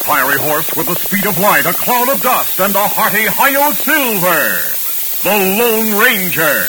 fiery horse with the speed of light, a cloud of dust, and a hearty Hi-Yo Silver, the Lone Ranger.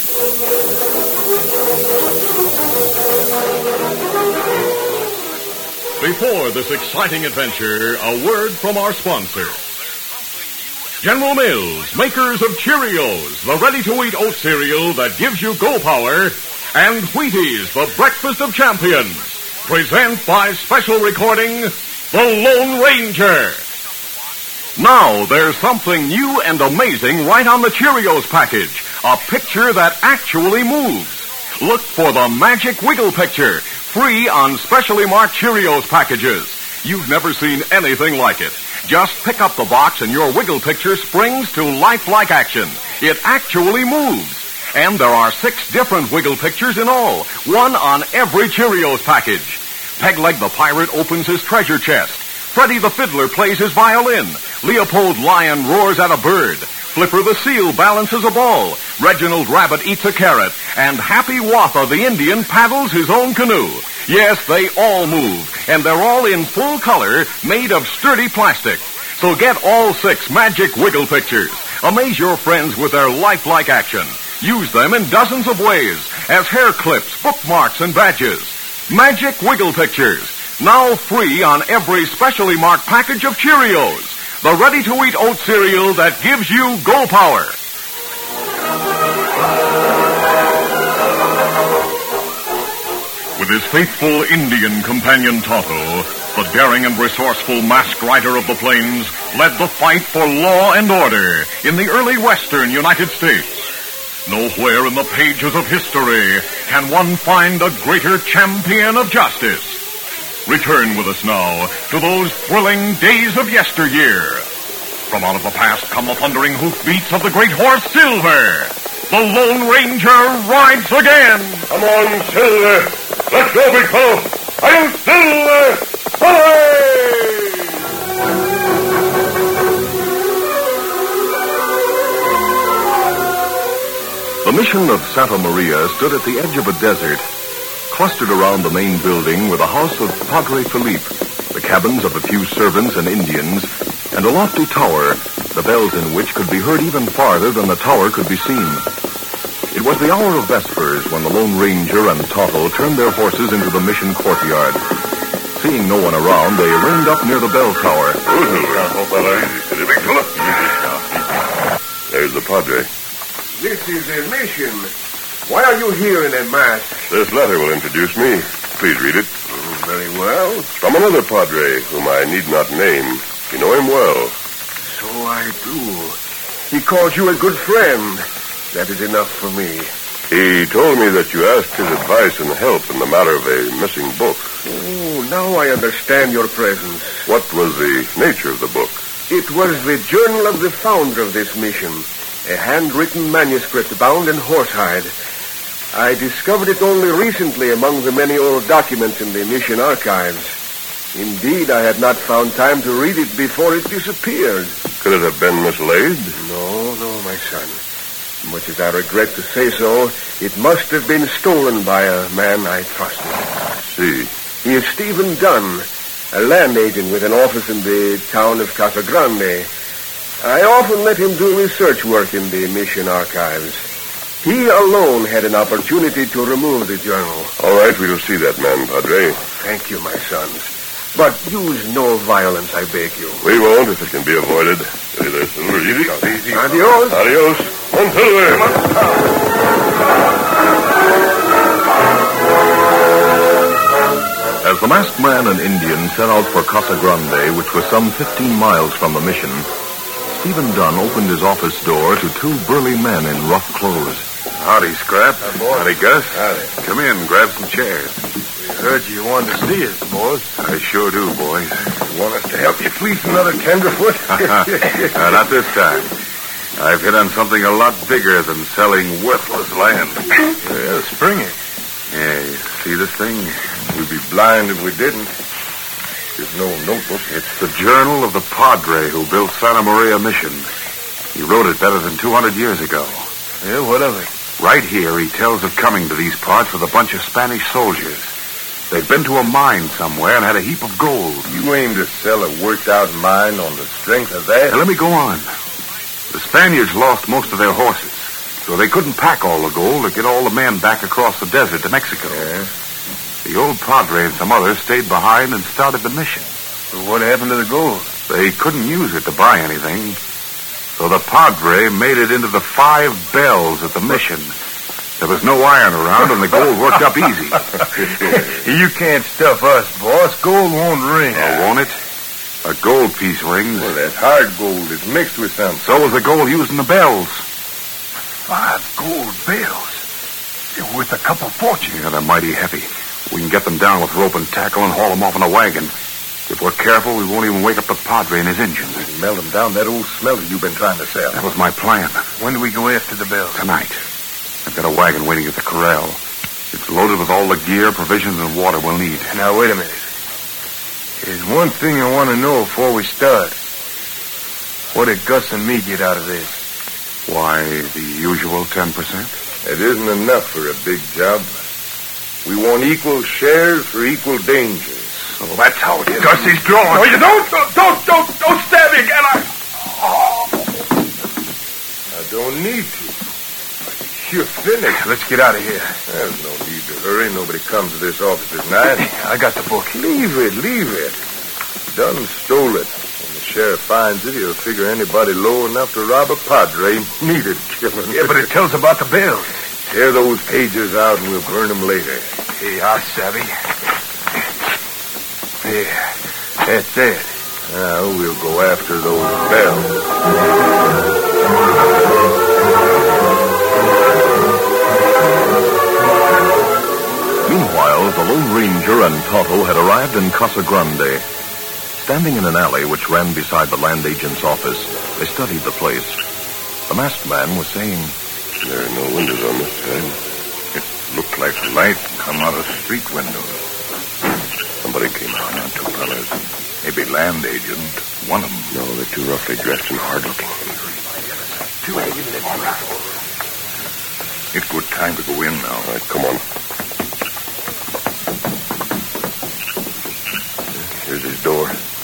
Before this exciting adventure, a word from our sponsor. General Mills, makers of Cheerios, the ready-to-eat oat cereal that gives you go power, and Wheaties, the breakfast of champions, present by special recording, The Lone Ranger. Now there's something new and amazing right on the Cheerios package, a picture that actually moves. Look for the Magic Wiggle Picture, free on specially marked Cheerios packages. You've never seen anything like it. Just pick up the box and your Wiggle Picture springs to lifelike action. It actually moves. And there are 6 different Wiggle Pictures in all, one on every Cheerios package. Pegleg the Pirate opens his treasure chest. Freddie the Fiddler plays his violin. Leopold Lion roars at a bird. Flipper the Seal balances a ball. Reginald Rabbit eats a carrot. And Happy Watha the Indian paddles his own canoe. Yes, they all move. And they're all in full color, made of sturdy plastic. So get all 6 Magic Wiggle Pictures. Amaze your friends with their lifelike action. Use them in dozens of ways, as hair clips, bookmarks, and badges. Magic Wiggle Pictures, now free on every specially marked package of Cheerios, the ready-to-eat oat cereal that gives you go power. With his faithful Indian companion Tonto, the daring and resourceful masked rider of the plains led the fight for law and order in the early western United States. Nowhere in the pages of history can one find a greater champion of justice. Return with us now to those thrilling days of yesteryear. From out of the past come the thundering hoofbeats of the great horse Silver. The Lone Ranger rides again. Come on, Silver. Let's go, big fellow. I'm Silver. Hooray! The mission of Santa Maria stood at the edge of a desert. Clustered around the main building were the house of Padre Felipe, the cabins of a few servants and Indians, and a lofty tower, the bells in which could be heard even farther than the tower could be seen. It was the hour of vespers when the Lone Ranger and Tonto turned their horses into the mission courtyard. Seeing no one around, they reined up near the bell tower. Big fella. There's the Padre. This is a mission. Why are you here in a mask? This letter will introduce me. Please read it. Oh, very well. From another Padre, whom I need not name. You know him well. So I do. He calls you a good friend. That is enough for me. He told me that you asked his advice and help in the matter of a missing book. Oh, now I understand your presence. What was the nature of the book? It was the journal of the founder of this mission. A handwritten manuscript bound in horsehide. I discovered it only recently among the many old documents in the mission archives. Indeed, I had not found time to read it before it disappeared. Could it have been mislaid? No, my son. Much as I regret to say so, it must have been stolen by a man I trusted. I see. He is Stephen Dunn, a land agent with an office in the town of Casa Grande. I often let him do research work in the mission archives. He alone had an opportunity to remove the journal. All right, we will see that man, Padre. Thank you, my sons. But use no violence, I beg you. We won't if it can be avoided. Steady there, Silver. Easy. Adios. Adios. Come on, Silver. As the masked man and Indian set out for Casa Grande, which was some 15 miles from the mission, Stephen Dunn opened his office door to 2 burly men in rough clothes. Howdy, Scrap. Howdy, Gus. Howdy. Come in, grab some chairs. We heard you wanted to see us, boys. I sure do, boys. Want us to help you fleece another tenderfoot? Not this time. I've hit on something a lot bigger than selling worthless land. Well, spring it. Yeah, you see this thing? We'd be blind if we didn't. There's no notebook. It's the journal of the Padre who built Santa Maria Mission. He wrote it better than 200 years ago. Yeah, what of it? Right here, he tells of coming to these parts with a bunch of Spanish soldiers. They'd been to a mine somewhere and had a heap of gold. You aim to sell a worked-out mine on the strength of that? Now, let me go on. The Spaniards lost most of their horses, so they couldn't pack all the gold or get all the men back across the desert to Mexico. Yeah. The old padre and some others stayed behind and started the mission. So what happened to the gold? They couldn't use it to buy anything, so the padre made it into the 5 bells at the mission. There was no iron around, and the gold worked up easy. You can't stuff us, boss. Gold won't ring. Oh, won't it? A gold piece rings. Well, that's hard gold. It's mixed with something. So was the gold used in the bells. 5 gold bells. They're worth a couple fortunes. Yeah, they're mighty heavy. We can get them down with rope and tackle and haul them off in a wagon. If we're careful, we won't even wake up the padre and his engines. Melt them down that old smelter you've been trying to sell. That was my plan. When do we go after the bells? Tonight. I've got a wagon waiting at the corral. It's loaded with all the gear, provisions, and water we'll need. Now, wait a minute. There's one thing I want to know before we start. What did Gus and me get out of this? Why, the usual 10%? It isn't enough for a big job. We want equal shares for equal dangers. So that's how it is. Gus is drawn. No, you don't stab me again. I don't need to. You're finished. Let's get out of here. There's no need to hurry. Nobody comes to this office at night. I got the book. Leave it. Dunn stole it. When the sheriff finds it, he'll figure anybody low enough to rob a padre needed killing. Yeah, but it tells about the bills. Tear those pages out and we'll burn them later. Hey, I savvy. Yeah, that's it. Now we'll go after those bells. Meanwhile, the Lone Ranger and Tonto had arrived in Casa Grande. Standing in an alley which ran beside the land agent's office, they studied the place. The masked man was saying, There are no windows on this side. It looked like light come out of street windows. Somebody came out. Two fellas. Maybe land agent. One of them. No, they're too roughly dressed and hard-looking. It's good time to go in now. All right, come on. Here's his door.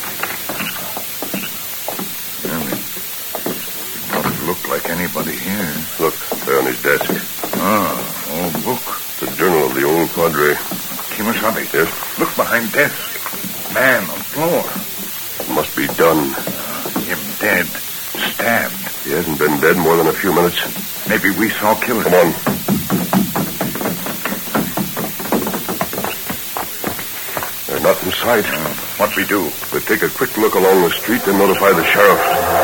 Well, it doesn't look like anybody here. Look, there on his desk. Old book. The journal of the old padre. Kimasabi. Yes? Look behind desk. Man on floor. It must be done. Him dead. Stabbed. He hasn't been dead more than a few minutes. Maybe we saw killer. Come on. They're not in sight. What we do? We'll take a quick look along the street and notify the sheriff.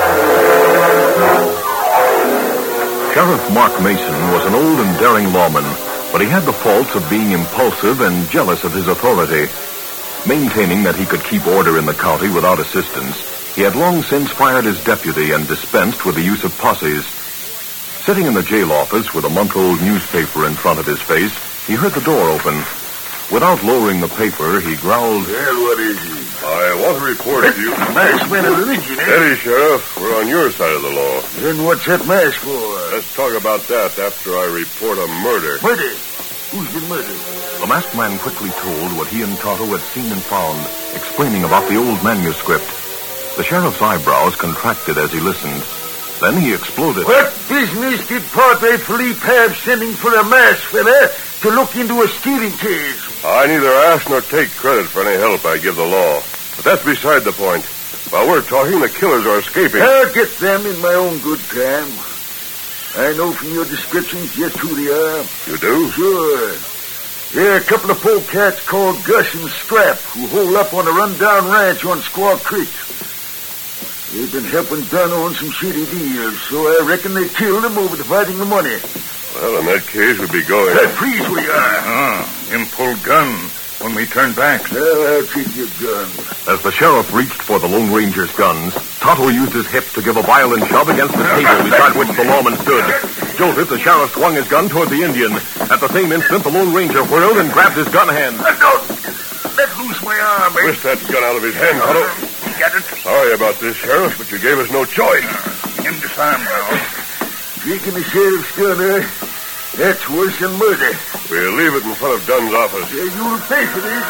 Sheriff Mark Mason was an old and daring lawman, but he had the faults of being impulsive and jealous of his authority. Maintaining that he could keep order in the county without assistance, he had long since fired his deputy and dispensed with the use of posses. Sitting in the jail office with a month-old newspaper in front of his face, he heard the door open. Without lowering the paper, he growled, Well, what is he? I want to report to you. Masked man of religion, eh? Steady, Sheriff. We're on your side of the law. Then what's that mask for? Let's talk about that after I report a murder. Murder? Who's been murdered? The masked man quickly told what he and Tonto had seen and found, explaining about the old manuscript. The sheriff's eyebrows contracted as he listened. Then he exploded. What business did Padre Felipe have sending for a masked fella to look into a stealing case? I neither ask nor take credit for any help I give the law. But that's beside the point. While we're talking, the killers are escaping. I'll get them in my own good time. I know from your descriptions just who they are. You do? Sure. They're a couple of polecats called Gus and Scrap who hole up on a run-down ranch on Squaw Creek. They've been helping Dunn on some shady deals, so I reckon they killed him over dividing the money. Well, in that case, we'd be going. Freeze we are. Him pulled gun when we turned back. Well, I'll take your gun. As the sheriff reached for the Lone Ranger's guns, Tonto used his hip to give a violent shove against the table beside which the lawman stood. Jolted, the sheriff swung his gun toward the Indian. At the same instant, the Lone Ranger whirled and grabbed his gun hand. Let loose my arm, eh? Twist that gun out of his hand, Tonto. Get it? Sorry about this, Sheriff, but you gave us no choice. Him disarmed now. Drinking the sheriff's gun, eh? That's worse than murder. We'll leave it in front of Dunn's office. You'll pay for this.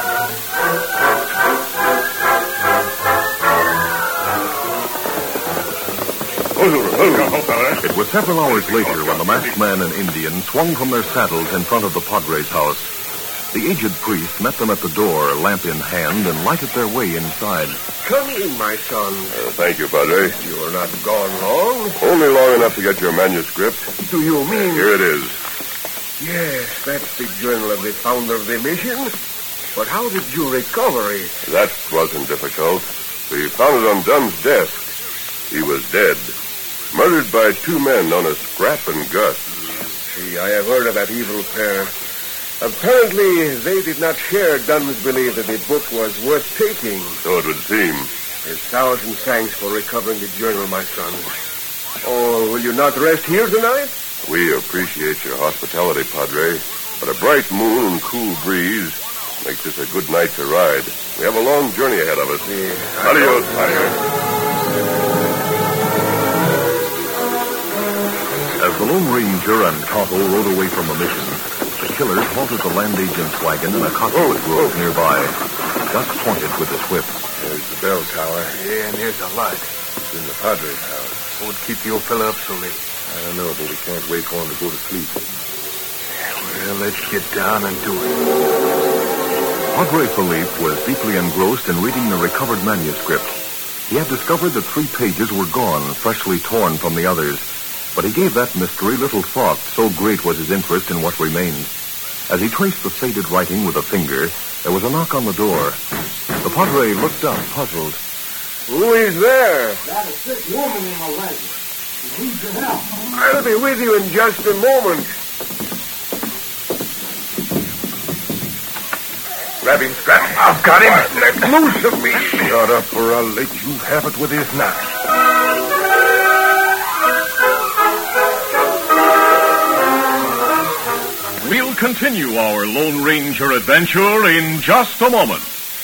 It was several hours later when the masked man and Indian swung from their saddles in front of the Padre's house. The aged priest met them at the door, lamp in hand, and lighted their way inside. Come in, my son. Thank you, Padre. You're not gone long. Only long enough to get your manuscript. Do you mean... Here it is. Yes, that's the journal of the founder of the mission. But how did you recover it? That wasn't difficult. We found it on Dunn's desk. He was dead. Murdered by two men known as Scrap and Gus. See, I have heard of that evil pair. Apparently, they did not share Dunn's belief that the book was worth taking. So it would seem. 1,000 thanks for recovering the journal, my son. Oh, will you not rest here tonight? We appreciate your hospitality, Padre. But a bright moon and cool breeze makes this a good night to ride. We have a long journey ahead of us. Adios, Padre. As the Lone Ranger and Tonto rode away from the mission, the killers halted the land agent's wagon in a cottonwood grove nearby. Gus pointed with his whip. There's the bell tower. Yeah, and here's the light. It's in the Padre's house. What would keep the old fella up so late? I don't know, but we can't wait for him to go to sleep. Well, let's get down and do it. Padre Felipe was deeply engrossed in reading the recovered manuscript. He had discovered that 3 pages were gone, freshly torn from the others. But he gave that mystery little thought, so great was his interest in what remained. As he traced the faded writing with a finger, there was a knock on the door. The Padre looked up, puzzled. Who is there? Got a sick woman in my leg. She needs your help. I'll be with you in just a moment. Grab him, Scrap. I've got him. Let loose of me. Shut up, or I'll let you have it with his knife. We'll continue our Lone Ranger adventure in just a moment.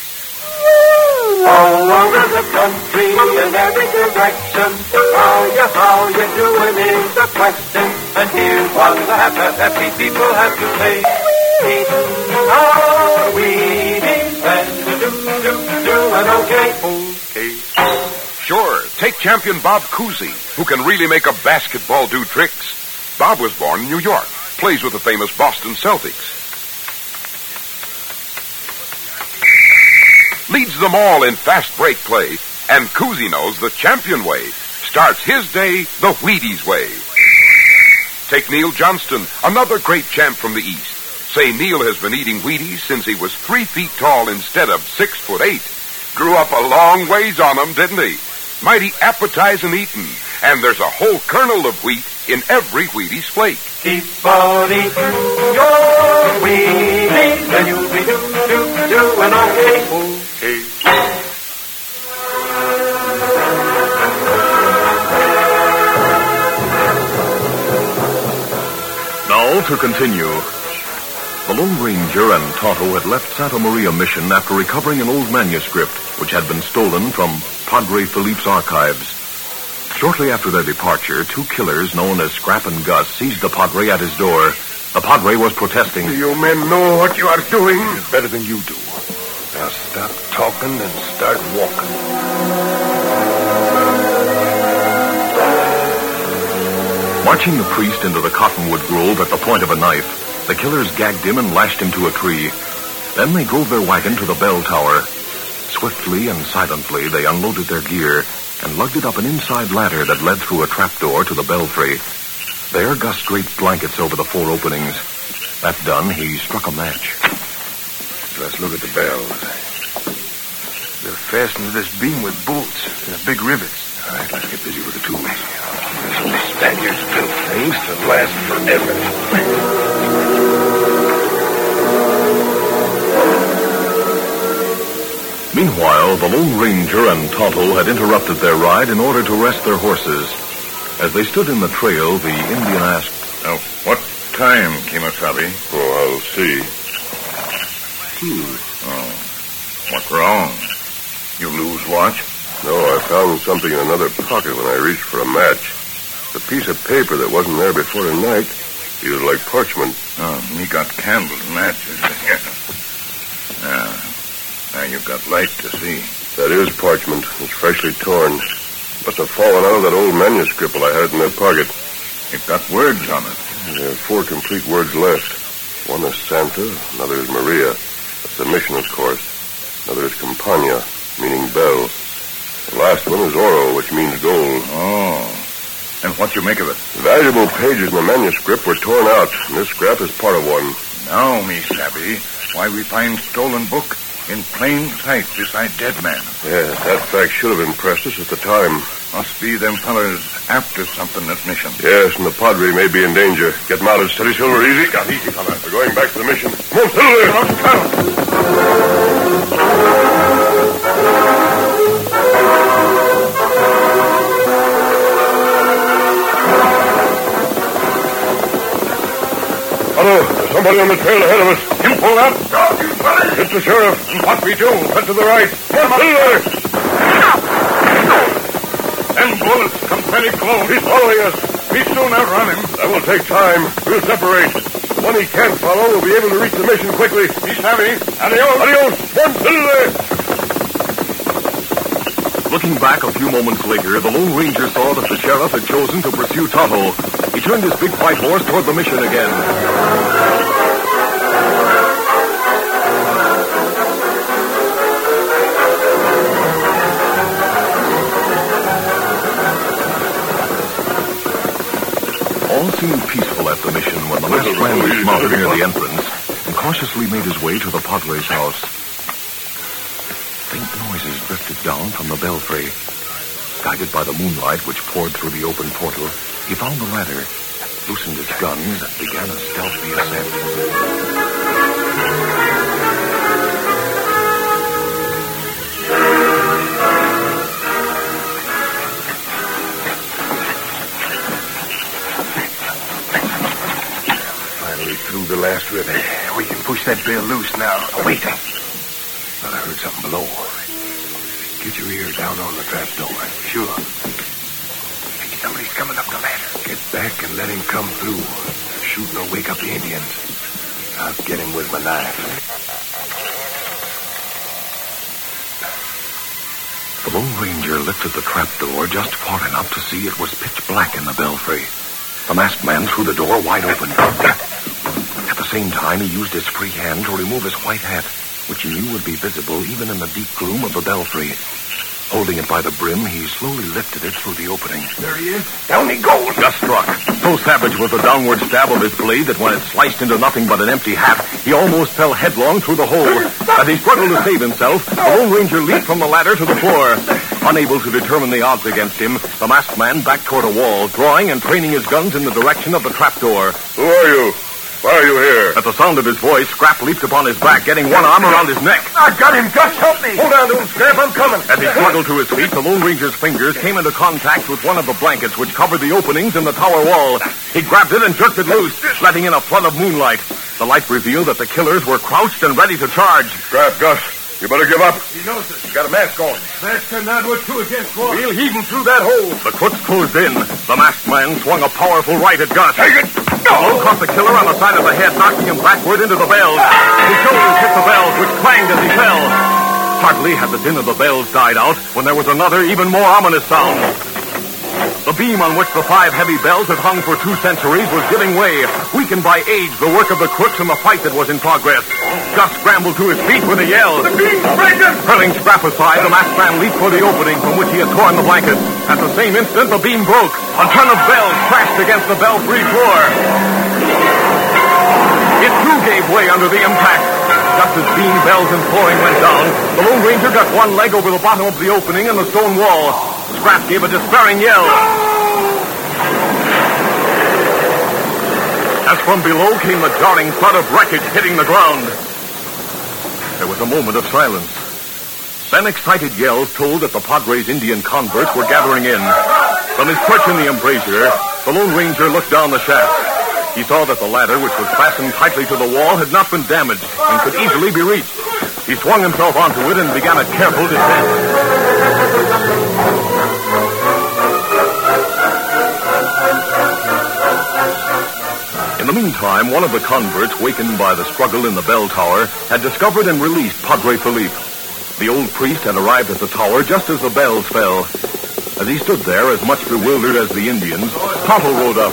All over the country in every direction, how you doing is the question. And here's what the happy people have to say. Are we doing okay? Sure, take champion Bob Cousy, who can really make a basketball do tricks. Bob was born in New York, plays with the famous Boston Celtics. Leads them all in fast break play, and Cousy knows the champion way. Starts his day the Wheaties way. Take Neil Johnston, another great champ from the East. Say Neil has been eating Wheaties since he was 3 feet tall instead of 6'8". Grew up a long ways on them, didn't he? Mighty appetizing eating, and there's a whole kernel of wheat in every Wheaties flake. Keep on eating your Wheaties, and you'll be doing okay. Now to continue. The Lone Ranger and Tonto had left Santa Maria Mission after recovering an old manuscript which had been stolen from Padre Felipe's archives. Shortly after their departure, 2 killers known as Scrap and Gus seized the Padre at his door. The Padre was protesting. Do you men know what you are doing? Better than you do. Now stop talking and start walking. Marching the priest into the cottonwood grove at the point of a knife, the killers gagged him and lashed him to a tree. Then they drove their wagon to the bell tower. Swiftly and silently, they unloaded their gear and lugged it up an inside ladder that led through a trapdoor to the belfry. There, Gus draped blankets over the 4 openings. That done, he struck a match. Let's look at the bells. They're fastened to this beam with bolts and big rivets. All right, let's get busy with the tools. The Spaniards built things to last forever. Meanwhile, the Lone Ranger and Tonto had interrupted their ride in order to rest their horses. As they stood in the trail, the Indian asked, Now, what time, Kemosabe? Oh, I'll see. Oh, what's wrong? You lose watch? No, I found something in another pocket when I reached for a match. A piece of paper that wasn't there before tonight. Feels like parchment. Oh, me got candles and matches. Now you've got light to see. That is parchment. It's freshly torn. Must have fallen out of that old manuscript I had in that pocket. It got words on it. There are 4 complete words left. One is Santa, another is Maria. That's the mission, of course. Another is Campagna, meaning bell. The last one is Oro, which means gold. Oh. And what you make of it? Valuable pages in the manuscript were torn out, and this scrap is part of one. Now me savvy why we find stolen book in plain sight beside dead man. Yes, that fact should have impressed us at the time. Must be them fellas after something at mission. Yes, and the Padre may be in danger. Get mounted, steady, Silver, easy. Easy, fella. We're going back to the mission. Come on, Silver! Otto, there's somebody on the trail ahead of us. Him pull up. Stop, you fellas. It's the sheriff. And what we do? Head to the right. Come on, Silver! Them bullets come pretty close. He's following us. We soon outrun him. That will take time. We'll separate. When he can't follow, we'll be able to reach the mission quickly. Me savvy. Adios. Adios. One, Silver! Looking back a few moments later, the Lone Ranger saw that the sheriff had chosen to pursue Tonto. He turned his big white horse toward the mission again. All seemed peaceful at the mission when the masked man dismounted near the entrance and cautiously made his way to the Padre's house. Faint noises drifted down from the belfry. Guided by the moonlight which poured through the open portal, he found the ladder, loosened his guns, and began a stealthy ascent. Through the last river. We can push that bell loose now. Oh, wait. Thought I heard something below. Get your ear down on the trap door. Sure. Hey, somebody's coming up the ladder. Get back and let him come through. Shooting will wake up the Indians. I'll get him with my knife. The Lone Ranger lifted the trap door just far enough to see it was pitch black in the belfry. The masked man threw the door wide open. At the same time, he used his free hand to remove his white hat, which he knew would be visible even in the deep gloom of the belfry. Holding it by the brim, he slowly lifted it through the opening. There he is. Down he goes. Just struck. So savage was the downward stab of his blade that when it sliced into nothing but an empty hat, he almost fell headlong through the hole. As he struggled to save himself, the Lone Ranger leaped from the ladder to the floor. Unable to determine the odds against him, the masked man backed toward a wall, drawing and training his guns in the direction of the trapdoor. Who are you? Why are you here? At the sound of his voice, Scrap leaped upon his back, getting one arm around his neck. I got him. Just help me. Hold on to him, Scrap. I'm coming. As he struggled to his feet, the Lone Ranger's fingers came into contact with one of the blankets which covered the openings in the tower wall. He grabbed it and jerked it loose, letting in a flood of moonlight. The light revealed that the killers were crouched and ready to charge. Scrap, Gus, you better give up. He knows us. You got a mask on. Mask and that were 2 against 1. We'll heave him through that hole. The crooks closed in. The masked man swung a powerful right at Gus. Take it. The blow caught the killer on the side of the head, knocking him backward into the bells. His shoulders hit the bells, which clanged as he fell. Hardly had the din of the bells died out when there was another, even more ominous sound. The beam on which the 5 heavy bells had hung for 2 centuries was giving way, weakened by age, the work of the crooks and the fight that was in progress. Gus scrambled to his feet with a yell. The beam, break him! Hurling Scrap aside, the masked man leaped for the opening from which he had torn the blanket. At the same instant, the beam broke. A ton of bells crashed against the belfry floor. It too gave way under the impact. Just as beam, bells, and flooring went down, the Lone Ranger got one leg over the bottom of the opening in the stone wall. Scrap gave a despairing yell. As from below came the jarring thud of wreckage hitting the ground. There was a moment of silence. Then excited yells told that the Padre's Indian converts were gathering in. From his perch in the embrasure, the Lone Ranger looked down the shaft. He saw that the ladder, which was fastened tightly to the wall, had not been damaged and could easily be reached. He swung himself onto it and began a careful descent. In the meantime, one of the converts, wakened by the struggle in the bell tower, had discovered and released Padre Felipe. The old priest had arrived at the tower just as the bells fell. As he stood there, as much bewildered as the Indians, Tonto rode up.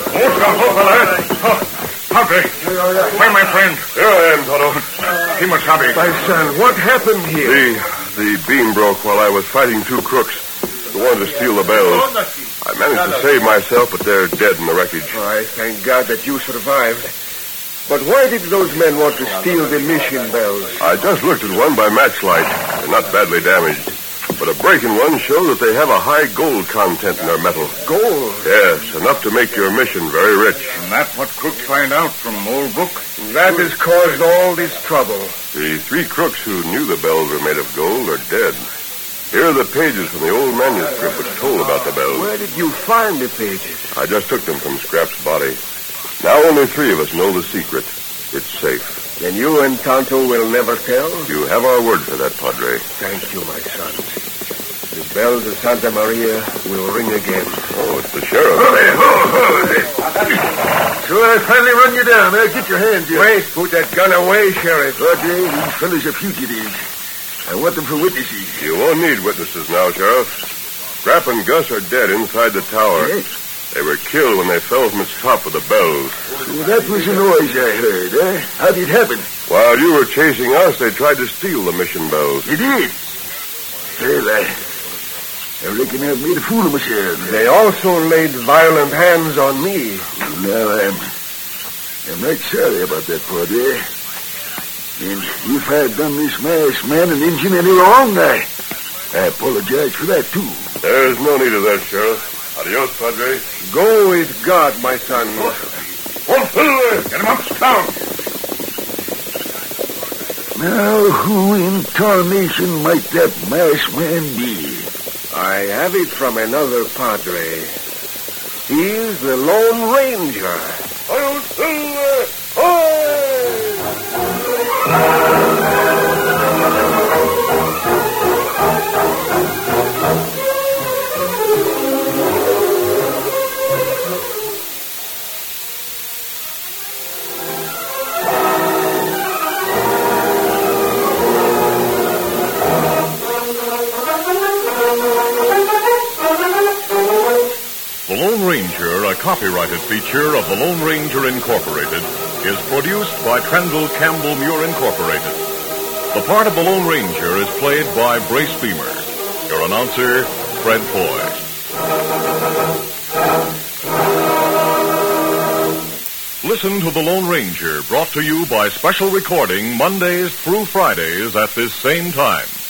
Padre, where my friend? Here I am, Tonto. Kimasabi. My son, what happened here? The beam broke while I was fighting two crooks who wanted to steal the bells. I managed to save myself, but they're dead in the wreckage. I thank God that you survived. But why did those men want to steal the mission bells? I just looked at one by matchlight. They're not badly damaged. But a break in one shows that they have a high gold content in their metal. Gold? Yes, enough to make your mission very rich. And that's what crooks find out from old book? That has caused all this trouble. The three crooks who knew the bells were made of gold are dead. Here are the pages from the old manuscript which told about the bells. Where did you find the pages? I just took them from Scrap's body. Now only three of us know the secret. It's safe. Then you and Tonto will never tell? You have our word for that, Padre. Thank you, my son. The bells of Santa Maria will ring again. Oh, it's the sheriff. So I finally run you down. Get your hands here. Wait, put that gun away, Sheriff. Padre, these fellows are fugitives. I want them for witnesses. You won't need witnesses now, Sheriff. Scrap and Gus are dead inside the tower. Yes? They were killed when they fell from its top with the bells. So that was the noise I heard, eh? How did it happen? While you were chasing us, they tried to steal the mission bells. They did. Well, I reckon I've made a fool of myself. They also laid violent hands on me. Now, I'm right sorry about that, Padre. And if I'd done this masked man and Injun any wrong, I apologize for that, too. There's no need of that, Sheriff. Adios, Padre. Go with God, my son. Get him up, down. Now, who in tarnation might that masked man be? I have it from another Padre. He's the Lone Ranger. The Lone Ranger, a copyrighted feature of the Lone Ranger Incorporated, is produced by Trendle Campbell Muir Incorporated. The part of the Lone Ranger is played by Brace Beamer. Your announcer, Fred Foy. Listen to the Lone Ranger, brought to you by special recording Mondays through Fridays at this same time.